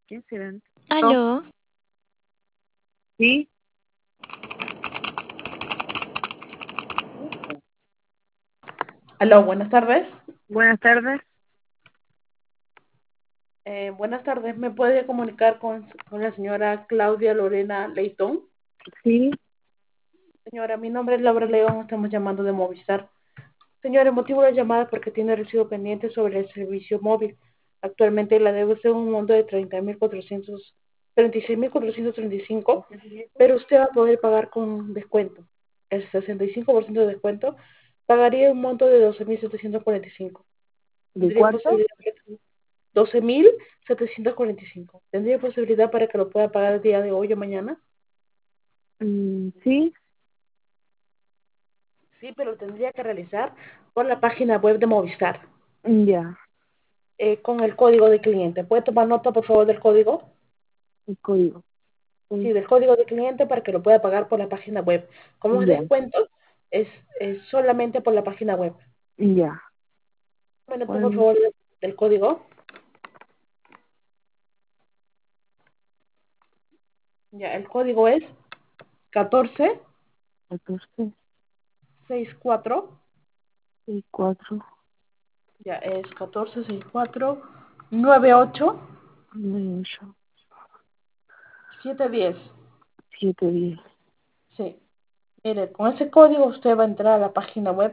¿Quién serán? No. Aló, Sí. Aló, buenas tardes. Buenas tardes. Buenas tardes, ¿me puede comunicar con la señora Claudia Lorena Leitón? Sí. Señora, mi nombre es Laura León, estamos llamando de Movistar. Señora, el motivo de la llamada es porque tiene recibo pendiente sobre el servicio móvil. Actualmente la deuda es de un monto de 36.435, pero usted va a poder pagar con descuento. El 65% de descuento pagaría un monto de 12.745. ¿De Tendría cuánto? posibilidad de 12.745. ¿Tendría posibilidad para que lo pueda pagar el día de hoy o mañana? Sí. Sí, pero lo tendría que realizar por la página web de Movistar, Ya. con el código de cliente. ¿Puede tomar nota, por favor, del código? El código. Sí, Sí. del código de cliente para que lo pueda pagar por la página web. Como es Ya. descuento, es solamente por la página web. Ya. Tome nota, por Bueno, favor, del código. Ya, el código es 14 14, 64. 64, Ya, es 14 64 98 8, 710. 7, 10. Sí. Mire, con ese código usted va a entrar a la página web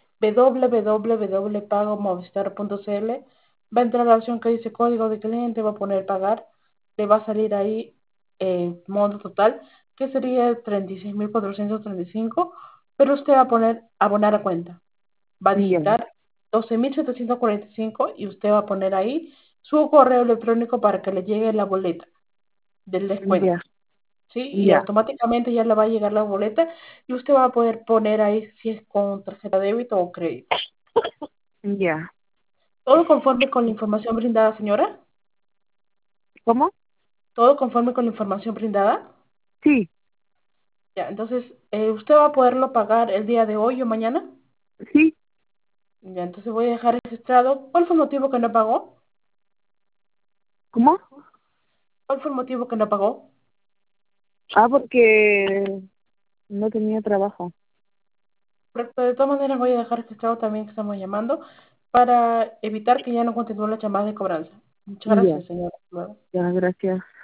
www.pagomovistar.cl, va a entrar a la opción que dice código de cliente, va a poner pagar, le va a salir ahí el monto total, que sería 36.435, pero usted va a poner abonar a cuenta. Va a Ya. digitar 12.745 y usted va a poner ahí su correo electrónico para que le llegue la boleta del descuento. Ya. ¿Sí? Y Ya. automáticamente ya le va a llegar la boleta y usted va a poder poner ahí si es con tarjeta de débito o crédito. Ya. ¿Todo conforme con la información brindada, señora? ¿Cómo? ¿Todo conforme con la información brindada? Sí. Ya, entonces, ¿usted va a poderlo pagar el día de hoy o mañana? Sí. Ya, entonces voy a dejar registrado. ¿Cuál fue el motivo que no pagó? ¿Cómo? ¿Cuál fue el motivo que no pagó? Porque no tenía trabajo. Correcto, de todas maneras voy a dejar registrado también que estamos llamando para evitar que ya no continúe la llamada de cobranza. Muchas Ya. gracias, señora. Hasta luego. Ya, gracias.